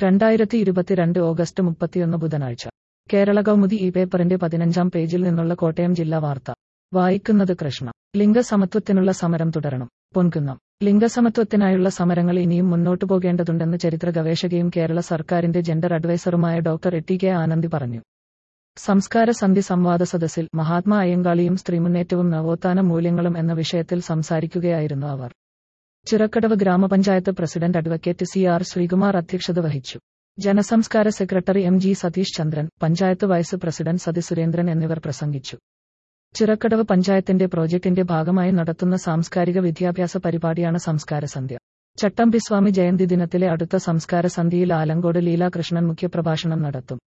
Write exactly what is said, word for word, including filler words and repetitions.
രണ്ടായിരത്തി ഇരുപത്തിരണ്ട് ഓഗസ്റ്റ് മുപ്പത്തിയൊന്ന് ബുധനാഴ്ച. കേരള കൗമുദി ഈ പേപ്പറിന്റെ പതിനഞ്ചാം പേജിൽ നിന്നുള്ള കോട്ടയം ജില്ലാ വാർത്ത. വായിക്കുന്നത് കൃഷ്ണ. ലിംഗസമത്വത്തിനുള്ള സമരം തുടരണം. പൊൻകുന്നം. ലിംഗസമത്വത്തിനായുള്ള സമരങ്ങൾ ഇനിയും മുന്നോട്ടു പോകേണ്ടതുണ്ടെന്ന് ചരിത്ര ഗവേഷകയും കേരള സർക്കാരിന്റെ ജെൻഡർ അഡ്വൈസറുമായ ഡോക്ടർ ടി കെ ആനന്ദി പറഞ്ഞു. സംസ്കാര സന്ധി സംവാദ സദസ്സിൽ മഹാത്മാ അയ്യങ്കാളിയും സ്ത്രീമുന്നേറ്റവും നവോത്ഥാന മൂല്യങ്ങളും എന്ന വിഷയത്തിൽ സംസാരിക്കുകയായിരുന്നു അവർ. ചിറക്കടവ് ഗ്രാമപഞ്ചായത്ത് president advocate C R Sreekumar അധ്യക്ഷത വഹിച്ചു. ജനസംസ്കാര secretary M G Satheesh Chandran, panchayat vice president Sathi Surendran എന്നിവർ പ്രസംഗിച്ചു. ചിറക്കടവ് പഞ്ചായത്തിന്റെ പ്രോജക്ടിന്റെ ഭാഗമായി നടത്തുന്ന സാംസ്കാരിക വിദ്യാഭ്യാസ പരിപാടിയാണ് സംസ്കാര സന്ധ്യ. ചട്ടമ്പിസ്വാമി ജയന്തി ദിനത്തിലെ അടുത്ത സംസ്കാര സന്ധ്യയിൽ ആലങ്കോട് ലീലാകൃഷ്ണൻ മുഖ്യപ്രഭാഷണം നടത്തും.